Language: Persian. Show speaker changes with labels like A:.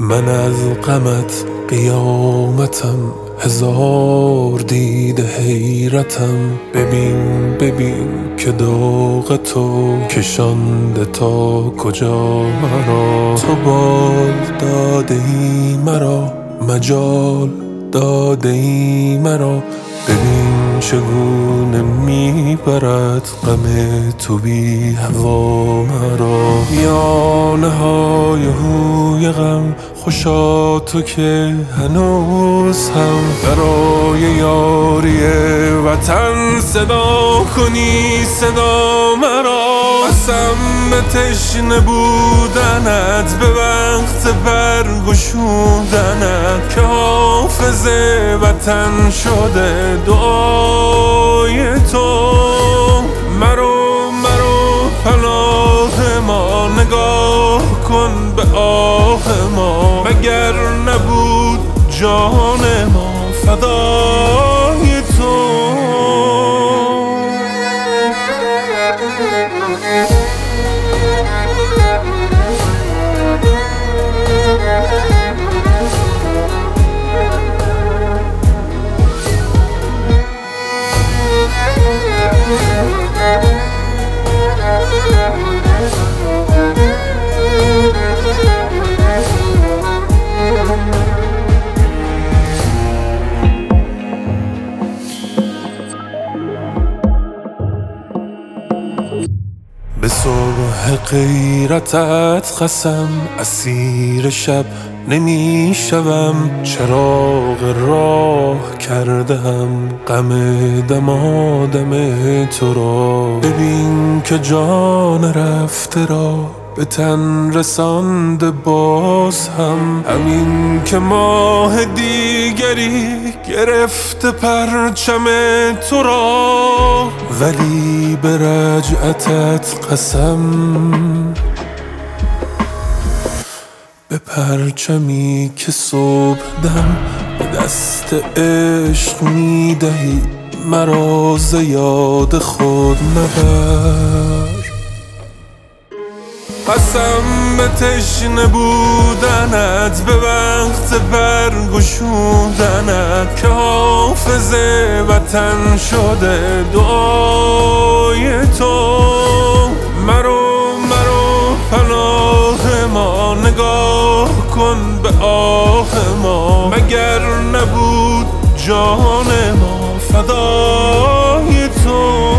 A: من از غمت قیامتم، هزار دیده حیرتم. ببین که داغ تو کشانده تا کجا مرا. تو بال داده ای مرا، مجال داده ای مرا. ببین چگونه میبرد غم تو بی هوا مرا. میانه های هوی غم خوشا تو که هنوز هم برای یاری وطن صدا کنی صدا مرا. قسم به تشنه بودنت، به وقت برگشودنت، که حافظ وطن شده دعای تو. مرو پناه ما، نگاه کن به آه ما. مگر نبود جان ما فدای تو. به صبح غیرتت قسم، اسیر شب نمی شوم. چراغ راه کردم غم دمادم تو را. ببین که جان رفته را به تن رسانده باز هم. همین که ماه دیگری گرفته پرچم تو را. ولی به رجعتت قسم، به پرچمی که صبح دم به دست عشق میدهی مرا. ز یاد خود مبر. قسم به تشنه بودنت، به وقت برگشودنت، که حافظ وطن شده دعای تو. مرو پناه ما، نگاه کن به آه ما. مگر نبود جان ما فدای تو.